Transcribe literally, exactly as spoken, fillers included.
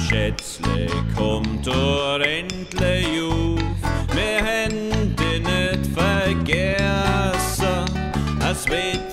Schätzle, kommt doch endlich auf, wir haben dich nicht vergessen, es wird